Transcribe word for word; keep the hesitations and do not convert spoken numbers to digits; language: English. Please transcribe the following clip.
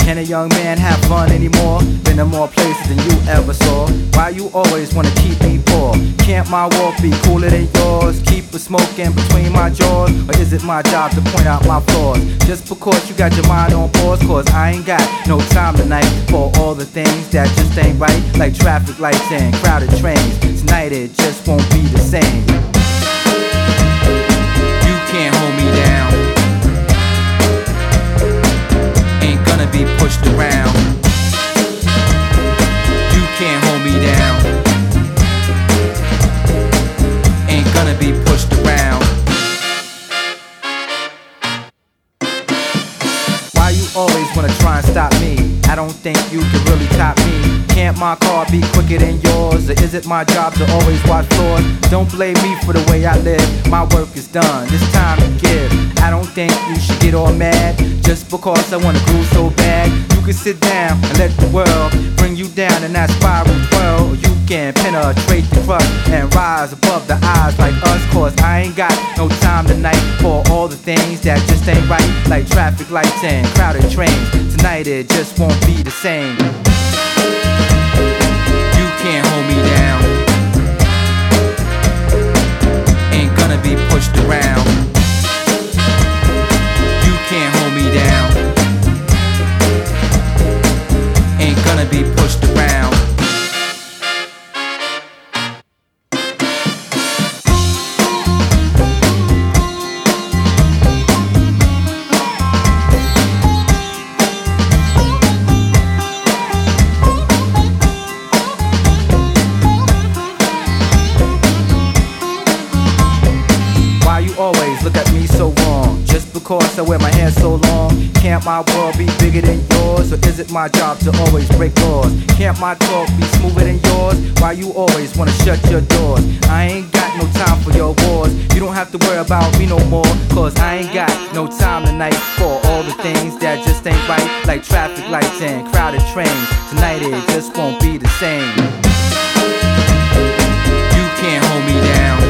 Can a young man have fun anymore? Been in more places than you ever saw. Why you always wanna keep me poor? Can't my walk be cooler than yours? Keep a smoking between my jaws? Or is it my job to point out my flaws? Just because you got your mind on pause, cause I ain't got no time tonight for all the things that just ain't right, like traffic lights and crowded trains. Tonight it just won't be the same. You can't hold me down, ain't gonna be pushed around. You can't hold me down, ain't gonna be pushed around. Why you always wanna try and stop me? I don't think you can really top me. Can't my car be quicker than yours? Or is it my job to always watch floors? Don't blame me for the way I live. My work is done, it's time to give. I don't think you should get all mad just because I wanna groove so bad. You can sit down and let the world bring you down in that spiral twirl. Or you can penetrate the crust and rise above the eyes like us. Cause I ain't got no time tonight for all the things that just ain't right, like traffic lights and crowded trains. Tonight it just won't be the same. You can't hold me down, ain't gonna be pushed around. You can't hold me down, ain't gonna be pushed around. Always look at me so wrong, just because I wear my hair so long. Can't my world be bigger than yours? Or is it my job to always break laws? Can't my talk be smoother than yours? Why you always wanna shut your doors? I ain't got no time for your wars. You don't have to worry about me no more, cause I ain't got no time tonight for all the things that just ain't right, like traffic lights and crowded trains. Tonight it just won't be the same. You can't hold me down,